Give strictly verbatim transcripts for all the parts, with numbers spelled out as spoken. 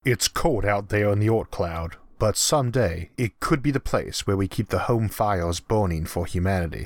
It's cold out there in the Oort cloud, but someday it could be the place where we keep the home fires burning for humanity.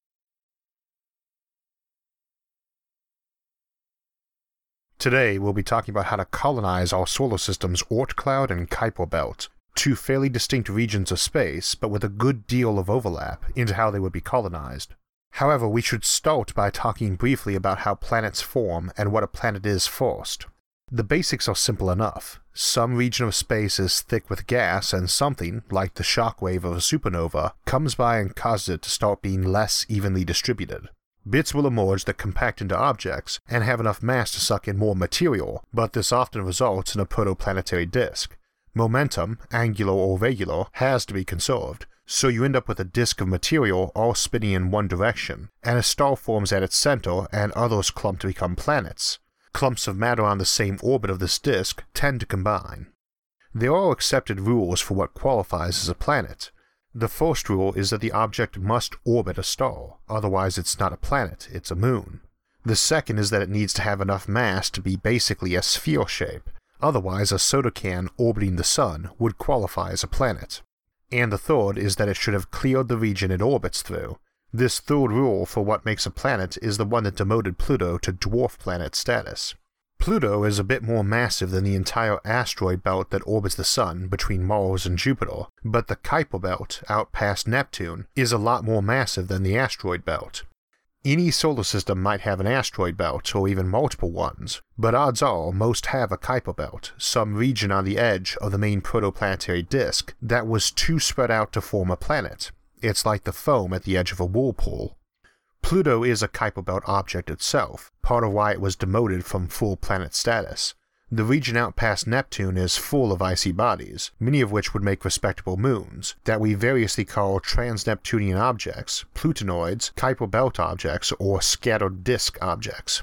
Today we'll be talking about how to colonize our solar system's Oort cloud and Kuiper belt, two fairly distinct regions of space but with a good deal of overlap into how they would be colonized. However, we should start by talking briefly about how planets form and what a planet is first. The basics are simple enough. Some region of space is thick with gas and something, like the shockwave of a supernova, comes by and causes it to start being less evenly distributed. Bits will emerge that compact into objects and have enough mass to suck in more material, but this often results in a protoplanetary disk. Momentum, angular or regular, has to be conserved, so you end up with a disk of material all spinning in one direction, and a star forms at its center and others clump to become planets. Clumps of matter on the same orbit of this disk tend to combine. There are accepted rules for what qualifies as a planet. The first rule is that the object must orbit a star, otherwise it's not a planet, it's a moon. The second is that it needs to have enough mass to be basically a sphere shape, otherwise a soda can orbiting the sun would qualify as a planet. And the third is that it should have cleared the region it orbits through. This third rule for what makes a planet is the one that demoted Pluto to dwarf planet status. Pluto is a bit more massive than the entire asteroid belt that orbits the Sun between Mars and Jupiter, but the Kuiper belt, out past Neptune, is a lot more massive than the asteroid belt. Any solar system might have an asteroid belt, or even multiple ones, but odds are most have a Kuiper belt, some region on the edge of the main protoplanetary disk that was too spread out to form a planet. It's like the foam at the edge of a whirlpool. Pluto is a Kuiper belt object itself, part of why it was demoted from full planet status. The region out past Neptune is full of icy bodies, many of which would make respectable moons, that we variously call trans-Neptunian objects, Plutonoids, Kuiper belt objects, or scattered disk objects.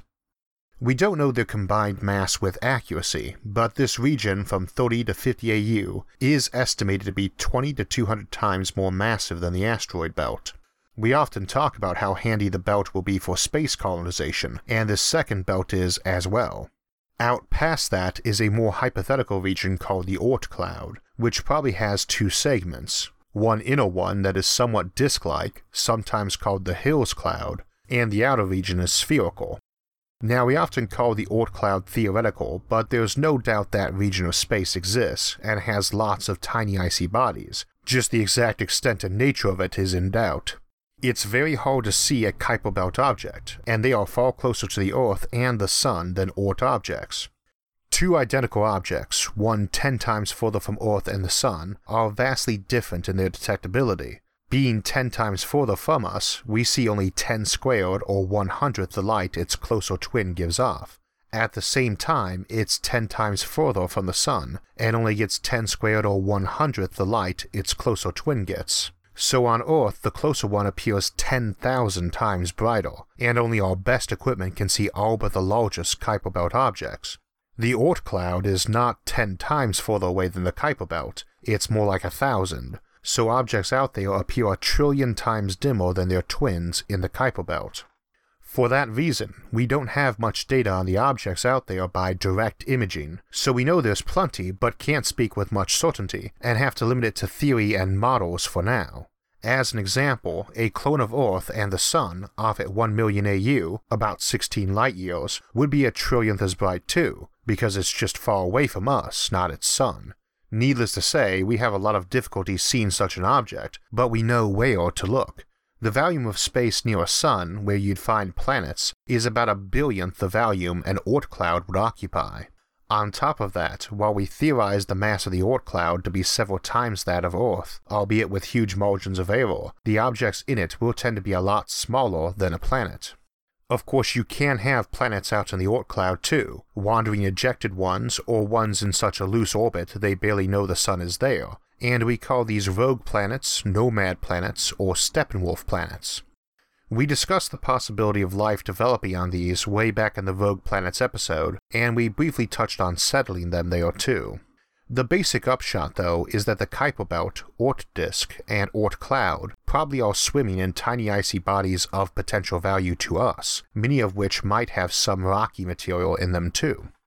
We don't know their combined mass with accuracy, but this region from thirty to fifty A U is estimated to be twenty to two hundred times more massive than the asteroid belt. We often talk about how handy the belt will be for space colonization, and this second belt is as well. Out past that is a more hypothetical region called the Oort cloud, which probably has two segments, one inner one that is somewhat disk-like, sometimes called the Hills cloud, and the outer region is spherical. Now, we often call the Oort cloud theoretical, but there's no doubt that region of space exists and has lots of tiny icy bodies. Just the exact extent and nature of it is in doubt. It's very hard to see a Kuiper belt object, and they are far closer to the Earth and the Sun than Oort objects. Two identical objects, one ten times further from Earth and the Sun, are vastly different in their detectability. Being ten times further from us, we see only ten squared or one hundredth the light its closer twin gives off. At the same time, it's ten times further from the Sun, and only gets ten squared or one hundredth the light its closer twin gets. So on Earth, the closer one appears ten thousand times brighter, and only our best equipment can see all but the largest Kuiper belt objects. The Oort cloud is not ten times further away than the Kuiper belt, it's more like a thousand. So objects out there appear a trillion times dimmer than their twins in the Kuiper belt. For that reason, we don't have much data on the objects out there by direct imaging, so we know there's plenty but can't speak with much certainty, and have to limit it to theory and models for now. As an example, a clone of Earth and the Sun, off at one million A U, about sixteen light years, would be a trillionth as bright too, because it's just far away from us, not its sun. Needless to say, we have a lot of difficulty seeing such an object, but we know where to look. The volume of space near a sun, where you'd find planets, is about a billionth the volume an Oort cloud would occupy. On top of that, while we theorize the mass of the Oort cloud to be several times that of Earth, albeit with huge margins of error, the objects in it will tend to be a lot smaller than a planet. Of course, you can have planets out in the Oort cloud too, wandering ejected ones or ones in such a loose orbit they barely know the sun is there, and we call these rogue planets, nomad planets, or Steppenwolf planets. We discussed the possibility of life developing on these way back in the Rogue Planets episode, and we briefly touched on settling them there too. The basic upshot, though, is that the Kuiper belt, Oort disk, and Oort cloud probably are swimming in tiny icy bodies of potential value to us, many of which might have some rocky material in them too.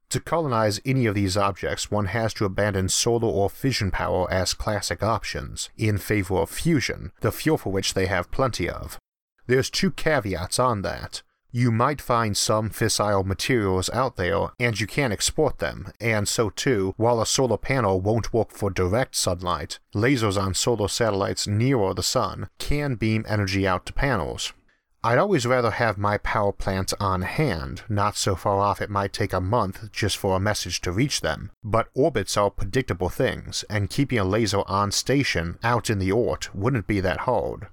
To colonize any of these objects, one has to abandon solar or fission power as classic options, in favor of fusion, the fuel for which they have plenty of. There's two caveats on that. You might find some fissile materials out there, and you can export them, and so too, while a solar panel won't work for direct sunlight, lasers on solar satellites nearer the sun can beam energy out to panels. I'd always rather have my power plant on hand, not so far off it might take a month just for a message to reach them, but orbits are predictable things, and keeping a laser on station out in the Oort wouldn't be that hard.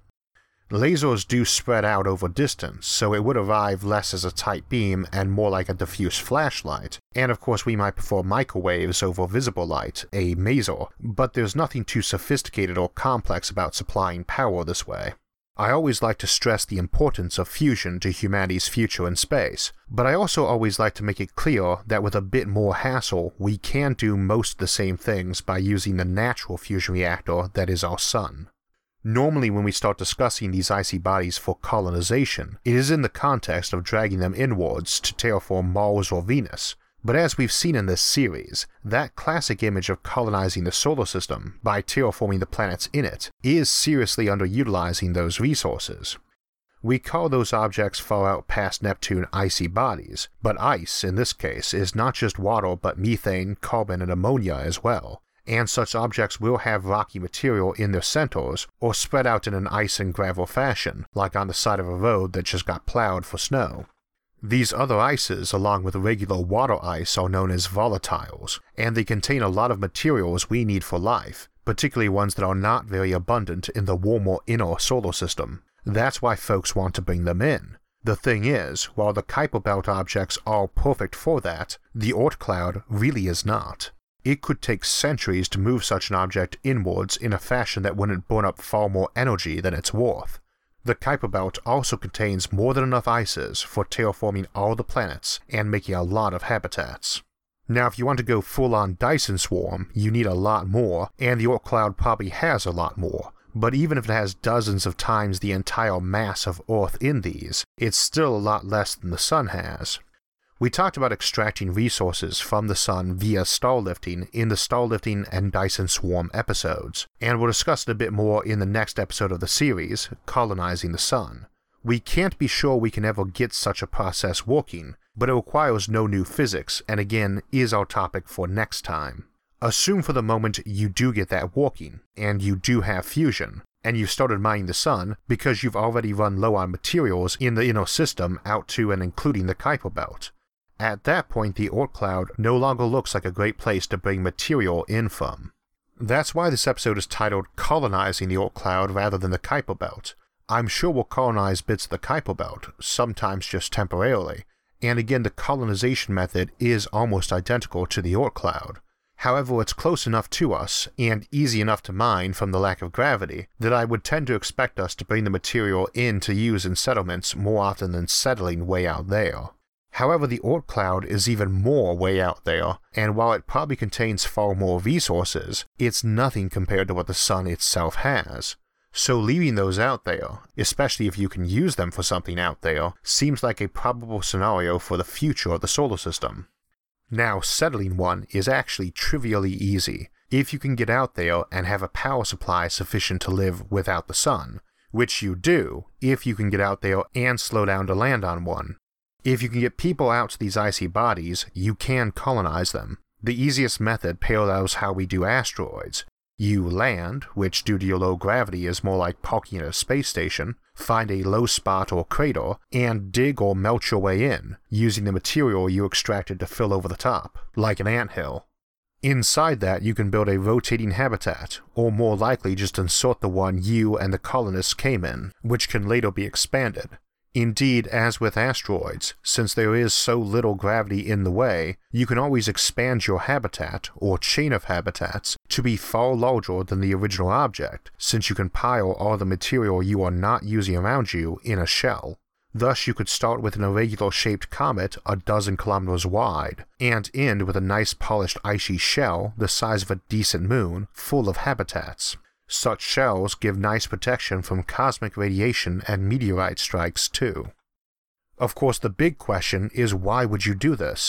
Lasers do spread out over distance, so it would arrive less as a tight beam and more like a diffuse flashlight, and of course we might prefer microwaves over visible light, a maser, but there's nothing too sophisticated or complex about supplying power this way. I always like to stress the importance of fusion to humanity's future in space, but I also always like to make it clear that with a bit more hassle, we can do most of the same things by using the natural fusion reactor that is our sun. Normally when we start discussing these icy bodies for colonization, it is in the context of dragging them inwards to terraform Mars or Venus, but as we've seen in this series, that classic image of colonizing the solar system by terraforming the planets in it is seriously underutilizing those resources. We call those objects far out past Neptune icy bodies, but ice, in this case, is not just water but methane, carbon, and ammonia as well, and such objects will have rocky material in their centers or spread out in an ice and gravel fashion, like on the side of a road that just got plowed for snow. These other ices, along with regular water ice, are known as volatiles, and they contain a lot of materials we need for life, particularly ones that are not very abundant in the warmer inner solar system. That's why folks want to bring them in. The thing is, while the Kuiper Belt objects are perfect for that, the Oort cloud really is not. It could take centuries to move such an object inwards in a fashion that wouldn't burn up far more energy than it's worth. The Kuiper Belt also contains more than enough ices for terraforming all the planets and making a lot of habitats. Now if you want to go full-on Dyson swarm, you need a lot more, and the Oort cloud probably has a lot more, but even if it has dozens of times the entire mass of Earth in these, it's still a lot less than the Sun has. We talked about extracting resources from the Sun via starlifting in the starlifting and Dyson Swarm episodes, and we'll discuss it a bit more in the next episode of the series, Colonizing the Sun. We can't be sure we can ever get such a process working, but it requires no new physics, and again is our topic for next time. Assume for the moment you do get that working, and you do have fusion, and you've started mining the Sun because you've already run low on materials in the inner system out to and including the Kuiper Belt. At that point, the Oort cloud no longer looks like a great place to bring material in from. That's why this episode is titled Colonizing the Oort cloud rather than the Kuiper Belt. I'm sure we'll colonize bits of the Kuiper Belt, sometimes just temporarily, and again the colonization method is almost identical to the Oort cloud. However, it's close enough to us, and easy enough to mine from the lack of gravity, that I would tend to expect us to bring the material in to use in settlements more often than settling way out there. However, the Oort cloud is even more way out there, and while it probably contains far more resources, it's nothing compared to what the Sun itself has. So leaving those out there, especially if you can use them for something out there, seems like a probable scenario for the future of the solar system. Now, settling one is actually trivially easy, if you can get out there and have a power supply sufficient to live without the Sun, which you do if you can get out there and slow down to land on one. If you can get people out to these icy bodies, you can colonize them. The easiest method parallels how we do asteroids. You land, which due to your low gravity is more like parking at a space station, find a low spot or crater, and dig or melt your way in, using the material you extracted to fill over the top, like an anthill. Inside that you can build a rotating habitat, or more likely just insert the one you and the colonists came in, which can later be expanded. Indeed, as with asteroids, since there is so little gravity in the way, you can always expand your habitat, or chain of habitats, to be far larger than the original object, since you can pile all the material you are not using around you in a shell. Thus you could start with an irregular shaped comet a dozen kilometers wide, and end with a nice polished icy shell the size of a decent moon, full of habitats. Such shells give nice protection from cosmic radiation and meteorite strikes too. Of course, the big question is why would you do this?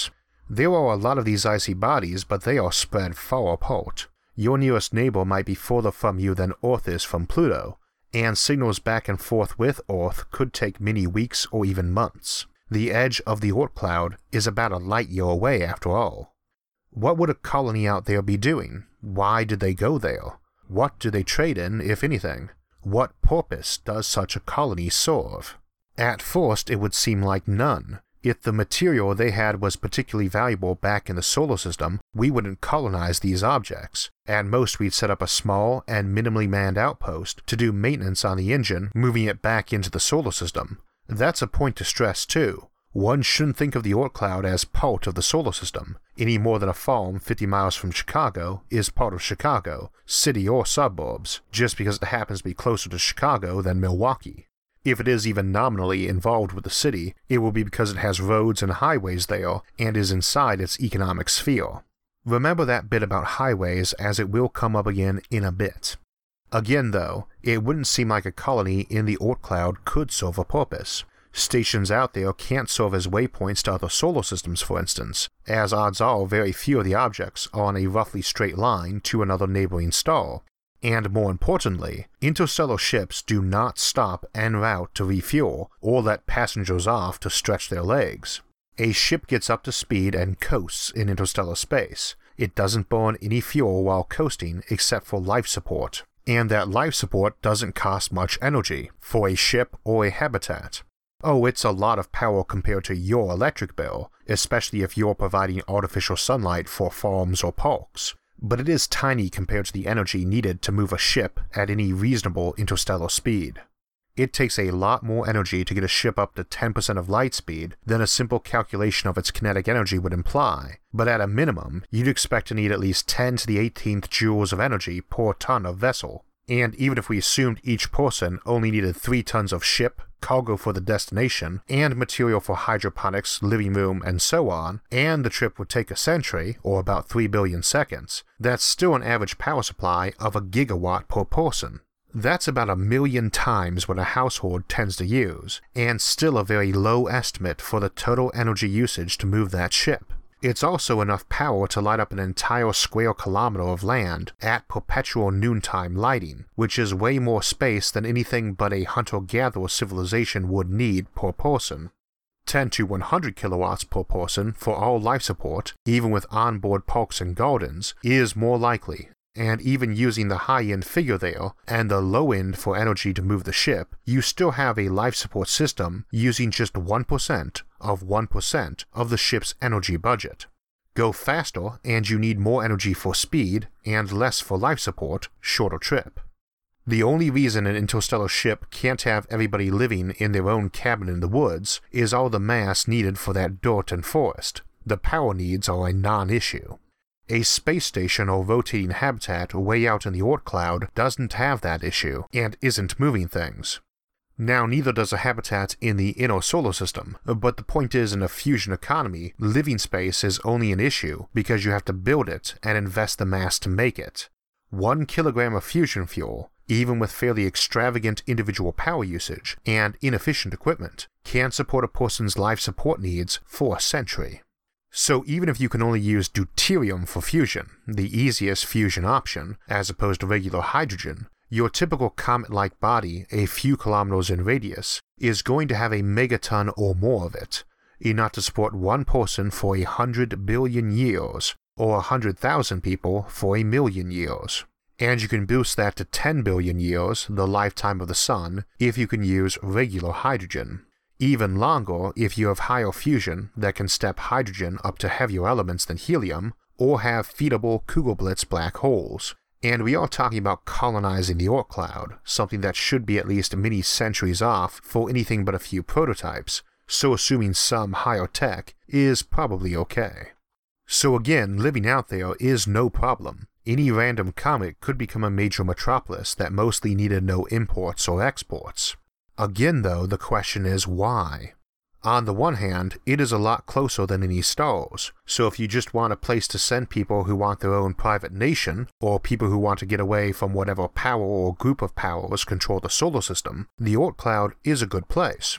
There are a lot of these icy bodies, but they are spread far apart. Your nearest neighbor might be further from you than Earth is from Pluto, and signals back and forth with Earth could take many weeks or even months. The edge of the Oort cloud is about a light year away after all. What would a colony out there be doing? Why did they go there? What do they trade in, if anything? What purpose does such a colony serve? At first, it would seem like none. If the material they had was particularly valuable back in the solar system, we wouldn't colonize these objects. At most, we'd set up a small and minimally manned outpost to do maintenance on the engine, moving it back into the solar system. That's a point to stress too. One shouldn't think of the Oort cloud as part of the solar system, any more than a farm fifty miles from Chicago is part of Chicago, city or suburbs, just because it happens to be closer to Chicago than Milwaukee. If it is even nominally involved with the city, it will be because it has roads and highways there and is inside its economic sphere. Remember that bit about highways, as it will come up again in a bit. Again though, it wouldn't seem like a colony in the Oort cloud could serve a purpose. Stations out there can't serve as waypoints to other solar systems, for instance, as odds are very few of the objects are on a roughly straight line to another neighboring star. And more importantly, interstellar ships do not stop en route to refuel or let passengers off to stretch their legs. A ship gets up to speed and coasts in interstellar space. It doesn't burn any fuel while coasting except for life support, and that life support doesn't cost much energy for a ship or a habitat. Oh, it's a lot of power compared to your electric bill, especially if you're providing artificial sunlight for farms or parks. But it is tiny compared to the energy needed to move a ship at any reasonable interstellar speed. It takes a lot more energy to get a ship up to ten percent of light speed than a simple calculation of its kinetic energy would imply, but at a minimum, you'd expect to need at least ten to the eighteenth joules of energy per ton of vessel. And even if we assumed each person only needed three tons of ship, cargo for the destination, and material for hydroponics, living room, and so on, and the trip would take a century, or about three billion seconds, that's still an average power supply of a gigawatt per person. That's about a million times what a household tends to use, and still a very low estimate for the total energy usage to move that ship. It's also enough power to light up an entire square kilometer of land at perpetual noontime lighting, which is way more space than anything but a hunter-gatherer civilization would need per person. ten to one hundred kilowatts per person for all life support, even with onboard parks and gardens, is more likely. And even using the high-end figure there, and the low-end for energy to move the ship, you still have a life support system using just one percent of one percent of the ship's energy budget. Go faster and you need more energy for speed, and less for life support, shorter trip. The only reason an interstellar ship can't have everybody living in their own cabin in the woods is all the mass needed for that dirt and forest. The power needs are a non-issue. A space station or rotating habitat way out in the Oort cloud doesn't have that issue, and isn't moving things. Now, neither does a habitat in the inner solar system, but the point is, in a fusion economy, living space is only an issue because you have to build it and invest the mass to make it. One kilogram of fusion fuel, even with fairly extravagant individual power usage and inefficient equipment, can support a person's life support needs for a century. So even if you can only use deuterium for fusion, the easiest fusion option, as opposed to regular hydrogen, your typical comet-like body, a few kilometers in radius, is going to have a megaton or more of it, enough to support one person for a hundred billion years, or a hundred thousand people for a million years. And you can boost that to ten billion years, the lifetime of the Sun, if you can use regular hydrogen. Even longer if you have higher fusion that can step hydrogen up to heavier elements than helium, or have feedable Kugelblitz black holes. And we are talking about colonizing the Oort cloud, something that should be at least many centuries off for anything but a few prototypes, so assuming some higher tech is probably okay. So again, living out there is no problem. Any random comet could become a major metropolis that mostly needed no imports or exports. Again though, the question is why? On the one hand, it is a lot closer than any stars, so if you just want a place to send people who want their own private nation, or people who want to get away from whatever power or group of powers control the solar system, the Oort cloud is a good place.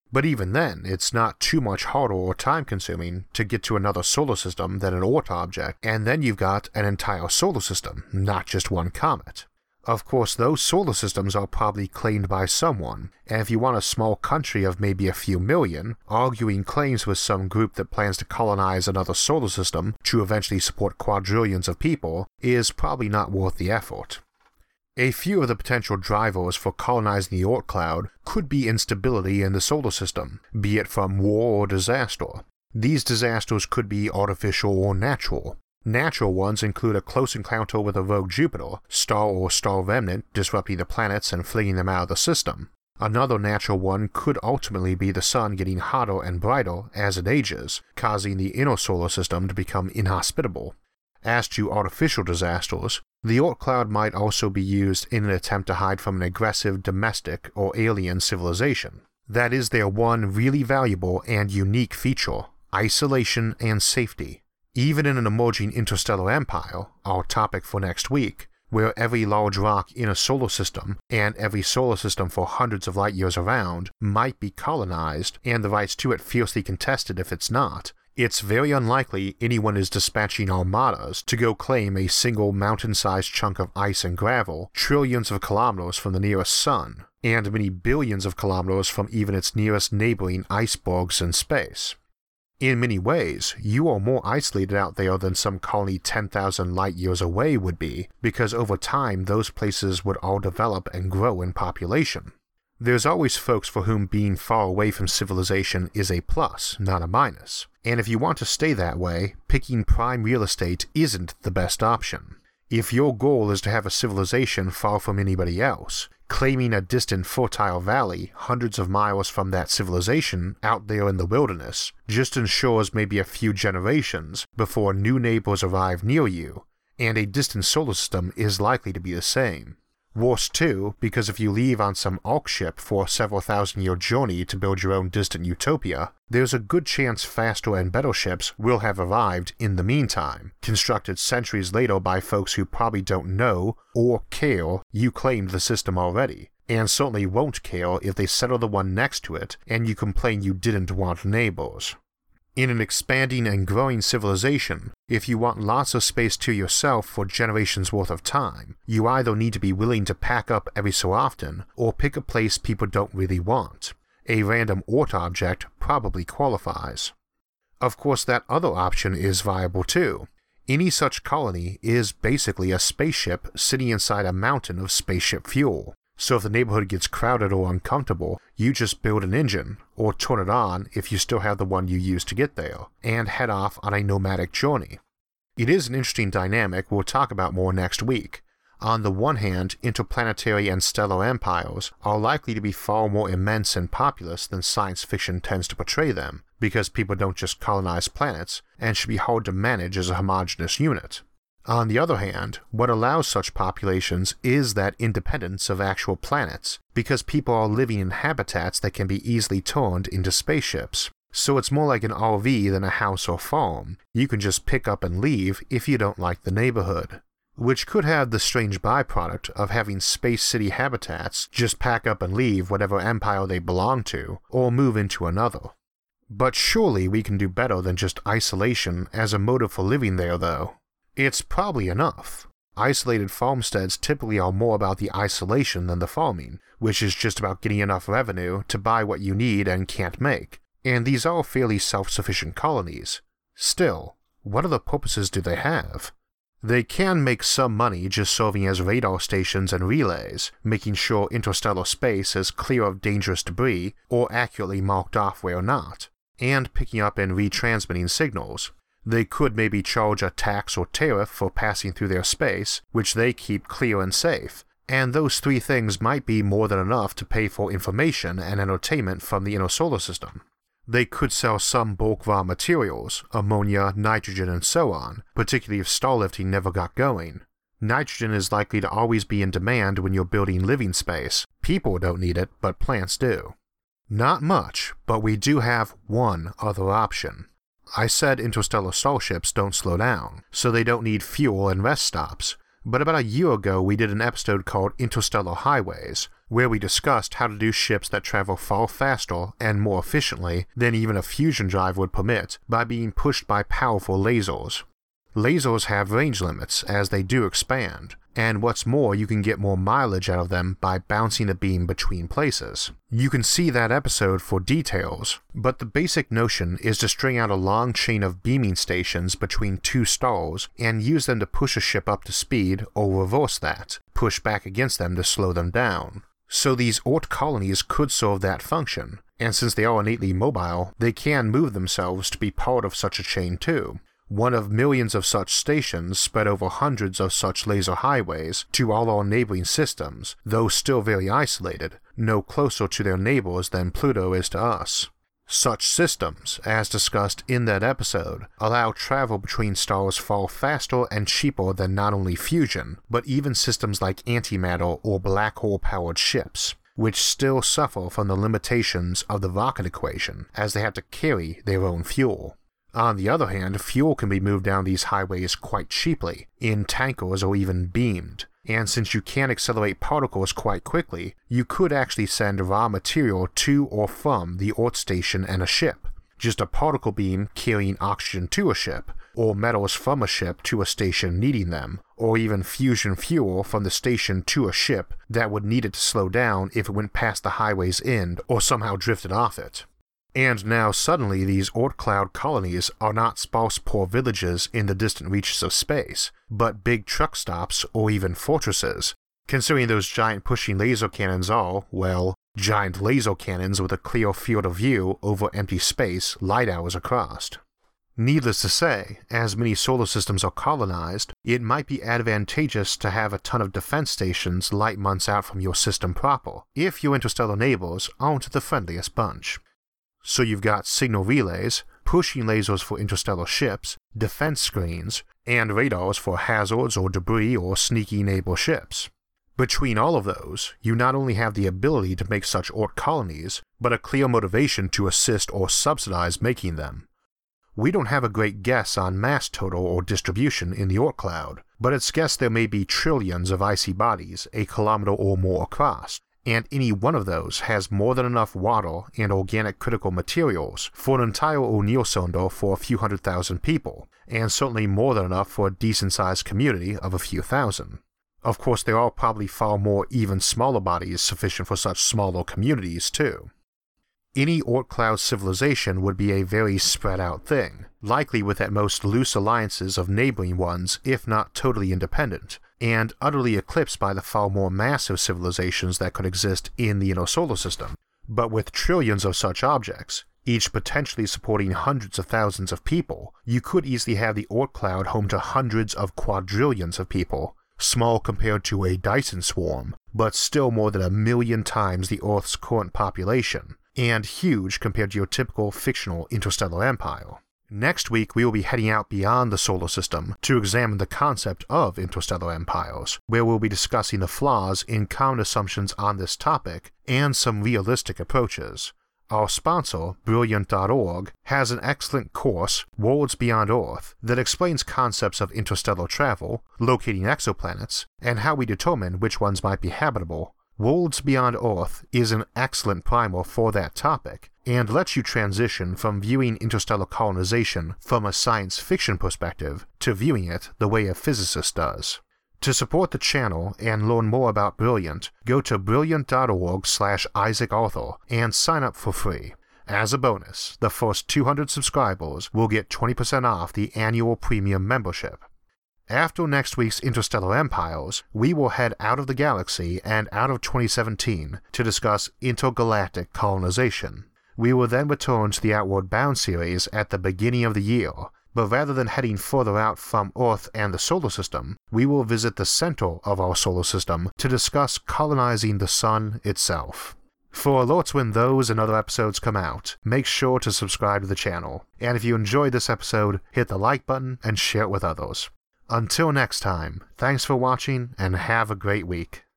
But even then, it's not too much harder or time-consuming to get to another solar system than an Oort object, and then you've got an entire solar system, not just one comet. Of course, those solar systems are probably claimed by someone, and if you want a small country of maybe a few million, arguing claims with some group that plans to colonize another solar system to eventually support quadrillions of people is probably not worth the effort. A few of the potential drivers for colonizing the Oort cloud could be instability in the solar system, be it from war or disaster. These disasters could be artificial or natural. Natural ones include a close encounter with a rogue Jupiter, star or star remnant disrupting the planets and flinging them out of the system. Another natural one could ultimately be the sun getting hotter and brighter as it ages, causing the inner solar system to become inhospitable. As to artificial disasters, the Oort cloud might also be used in an attempt to hide from an aggressive domestic or alien civilization. That is their one really valuable and unique feature: isolation and safety. Even in an emerging interstellar empire, our topic for next week, where every large rock in a solar system and every solar system for hundreds of light years around might be colonized and the rights to it fiercely contested if it's not, it's very unlikely anyone is dispatching armadas to go claim a single mountain-sized chunk of ice and gravel trillions of kilometers from the nearest sun, and many billions of kilometers from even its nearest neighboring icebergs in space. In many ways, you are more isolated out there than some colony ten thousand light years away would be, because over time those places would all develop and grow in population. There's always folks for whom being far away from civilization is a plus, not a minus, and if you want to stay that way, picking prime real estate isn't the best option. If your goal is to have a civilization far from anybody else, claiming a distant fertile valley hundreds of miles from that civilization out there in the wilderness just ensures maybe a few generations before new neighbors arrive near you, and a distant solar system is likely to be the same. Worse too, because if you leave on some Ark ship for a several thousand year journey to build your own distant utopia, there's a good chance faster and better ships will have arrived in the meantime, constructed centuries later by folks who probably don't know or care you claimed the system already, and certainly won't care if they settle the one next to it and you complain you didn't want neighbors. In an expanding and growing civilization, if you want lots of space to yourself for generations worth of time, you either need to be willing to pack up every so often, or pick a place people don't really want. A random Oort object probably qualifies. Of course, that other option is viable too. Any such colony is basically a spaceship sitting inside a mountain of spaceship fuel. So if the neighborhood gets crowded or uncomfortable, you just build an engine, or turn it on if you still have the one you used to get there, and head off on a nomadic journey. It is an interesting dynamic we'll talk about more next week. On the one hand, interplanetary and stellar empires are likely to be far more immense and populous than science fiction tends to portray them, because people don't just colonize planets, and should be hard to manage as a homogeneous unit. On the other hand, what allows such populations is that independence of actual planets, because people are living in habitats that can be easily turned into spaceships. So it's more like an R V than a house or farm. You can just pick up and leave if you don't like the neighborhood. Which could have the strange byproduct of having space city habitats just pack up and leave whatever empire they belong to, or move into another. But surely we can do better than just isolation as a motive for living there though. It's probably enough. Isolated farmsteads typically are more about the isolation than the farming, which is just about getting enough revenue to buy what you need and can't make, and these are fairly self-sufficient colonies. Still, what other purposes do they have? They can make some money just serving as radar stations and relays, making sure interstellar space is clear of dangerous debris or accurately marked off where not, and picking up and retransmitting signals. They could maybe charge a tax or tariff for passing through their space, which they keep clear and safe, and those three things might be more than enough to pay for information and entertainment from the inner solar system. They could sell some bulk raw materials, ammonia, nitrogen, and so on, particularly if starlifting never got going. Nitrogen is likely to always be in demand when you're building living space. People don't need it, but plants do. Not much, but we do have one other option. I said interstellar starships don't slow down, so they don't need fuel and rest stops, but about a year ago we did an episode called Interstellar Highways, where we discussed how to do ships that travel far faster and more efficiently than even a fusion drive would permit by being pushed by powerful lasers. Lasers have range limits as they do expand, and what's more, you can get more mileage out of them by bouncing a beam between places. You can see that episode for details, but the basic notion is to string out a long chain of beaming stations between two stars and use them to push a ship up to speed or reverse that, push back against them to slow them down. So these Oort colonies could serve that function, and since they are innately mobile, they can move themselves to be part of such a chain too. One of millions of such stations spread over hundreds of such laser highways to all our neighboring systems, though still very isolated, no closer to their neighbors than Pluto is to us. Such systems, as discussed in that episode, allow travel between stars far faster and cheaper than not only fusion, but even systems like antimatter or black hole-powered ships, which still suffer from the limitations of the rocket equation, as they have to carry their own fuel. On the other hand, fuel can be moved down these highways quite cheaply, in tankers or even beamed, and since you can accelerate particles quite quickly, you could actually send raw material to or from the Oort station and a ship. Just a particle beam carrying oxygen to a ship, or metals from a ship to a station needing them, or even fusion fuel from the station to a ship that would need it to slow down if it went past the highway's end or somehow drifted off it. And now suddenly these Oort cloud colonies are not sparse poor villages in the distant reaches of space, but big truck stops or even fortresses, considering those giant pushing laser cannons are, well, giant laser cannons with a clear field of view over empty space light hours across. Needless to say, as many solar systems are colonized, it might be advantageous to have a ton of defense stations light months out from your system proper, if your interstellar neighbors aren't the friendliest bunch. So you've got signal relays, pushing lasers for interstellar ships, defense screens, and radars for hazards or debris or sneaky neighbor ships. Between all of those, you not only have the ability to make such Oort colonies, but a clear motivation to assist or subsidize making them. We don't have a great guess on mass total or distribution in the Oort cloud, but it's guessed there may be trillions of icy bodies a kilometer or more across, and any one of those has more than enough water and organic critical materials for an entire O'Neill cylinder for a few hundred thousand people, and certainly more than enough for a decent-sized community of a few thousand. Of course, there are probably far more even smaller bodies sufficient for such smaller communities too. Any Oort cloud civilization would be a very spread-out thing, likely with at most loose alliances of neighboring ones if not totally independent, and utterly eclipsed by the far more massive civilizations that could exist in the inner solar system. But with trillions of such objects, each potentially supporting hundreds of thousands of people, you could easily have the Oort cloud home to hundreds of quadrillions of people, small compared to a Dyson swarm, but still more than a million times the Earth's current population, and huge compared to your typical fictional interstellar empire. Next week, we will be heading out beyond the solar system to examine the concept of interstellar empires, where we'll be discussing the flaws in common assumptions on this topic and some realistic approaches. Our sponsor, Brilliant dot org, has an excellent course, Worlds Beyond Earth, that explains concepts of interstellar travel, locating exoplanets, and how we determine which ones might be habitable. Worlds Beyond Earth is an excellent primer for that topic, and lets you transition from viewing interstellar colonization from a science fiction perspective to viewing it the way a physicist does. To support the channel and learn more about Brilliant, go to brilliant dot org slash Isaac Arthur and sign up for free. As a bonus, the first two hundred subscribers will get twenty percent off the annual premium membership. After next week's Interstellar Empires, we will head out of the galaxy and out of twenty seventeen to discuss intergalactic colonization. We will then return to the Outward Bound series at the beginning of the year, but rather than heading further out from Earth and the solar system, we will visit the center of our solar system to discuss colonizing the sun itself. For alerts when those and other episodes come out, make sure to subscribe to the channel, and if you enjoyed this episode, hit the like button and share it with others. Until next time, thanks for watching and have a great week.